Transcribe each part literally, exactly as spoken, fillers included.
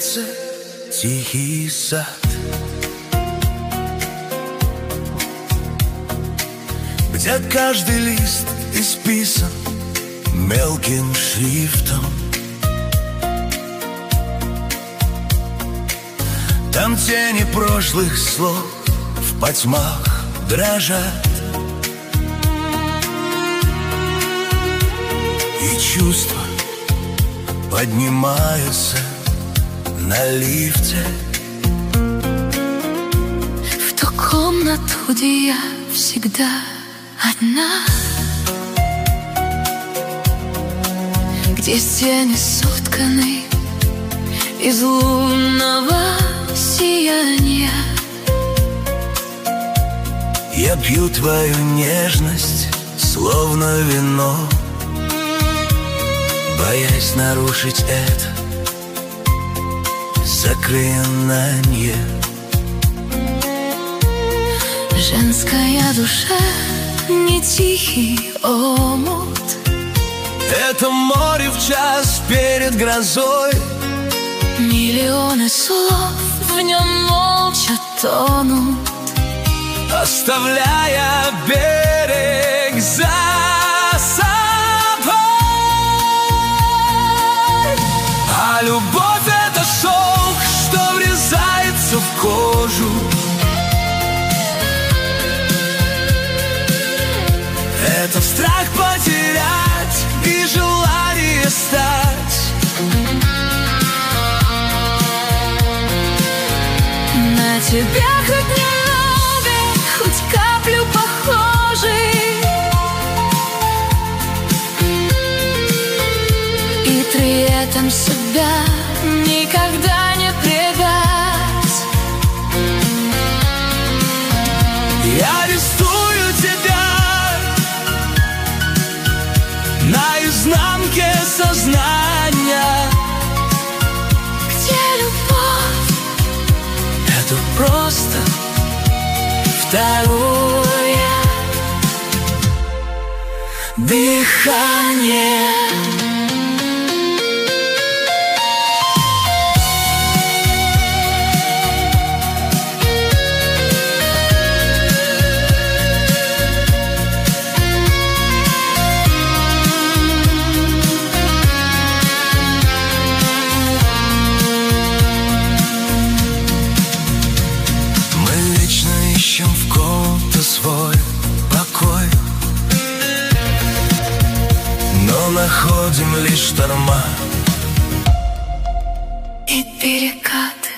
сердце тихий сад. Где каждый лист исписан мелким шрифтом. Там тени прошлых слов в потьмах дрожат. И чувства поднимаются на лифте в ту комнату, где я всегда одна, где стены сотканы из лунного сияния. Я пью твою нежность, словно вино, боясь нарушить это заклинание. Женская душа не тихий омут, это море в час перед грозой. Миллионы слов в нем молча тонут, оставляя берег за собой. А любовь — это шелк, что врезается в кожу. Это страх потерять и желание стать. На тебя хоть немного, хоть каплю похожий, и при этом себя никогда не предать. Я арестую тебя на изнанке сознания, где любовь — это просто второе дыхание. В ком-то свой покой, но находим лишь шторма и перекаты.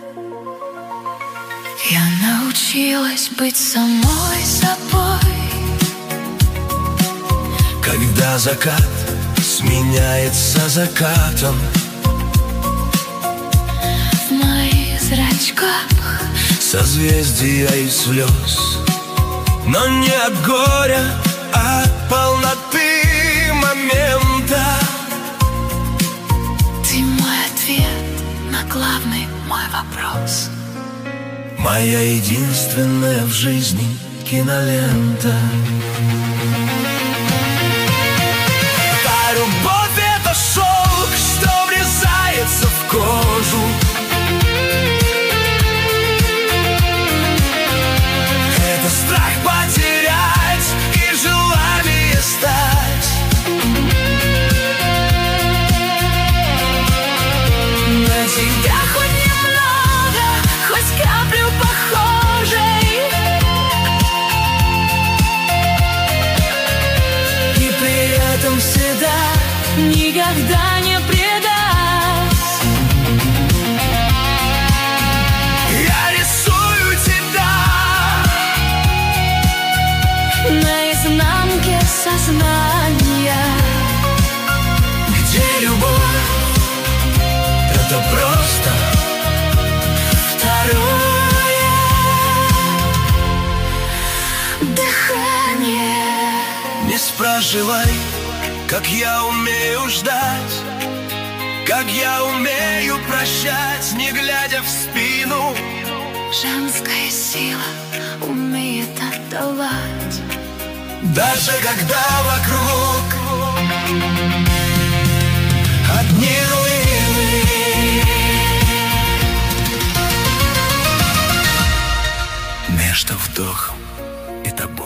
Я научилась быть самой собой, когда закат сменяется закатом. В моих зрачках созвездия и слез, но не от горя, а от полноты момента. Ты мой ответ на главный мой вопрос, моя единственная в жизни кинолента. А любовь — это шелк, что врезается в кожу. Страх потерять и желание стать. На тебя хоть немного, хоть каплю похожей, и при этом всегда никогда не предать. Я рисую тебя на изнанке сознания, где любовь — это просто второе дыхание. Не спрашивай, как я умею ждать, как я умею прощать, не глядя в спину. Женская сила умеет отдавать, даже когда вокруг одни руины. между вдохом и тобой.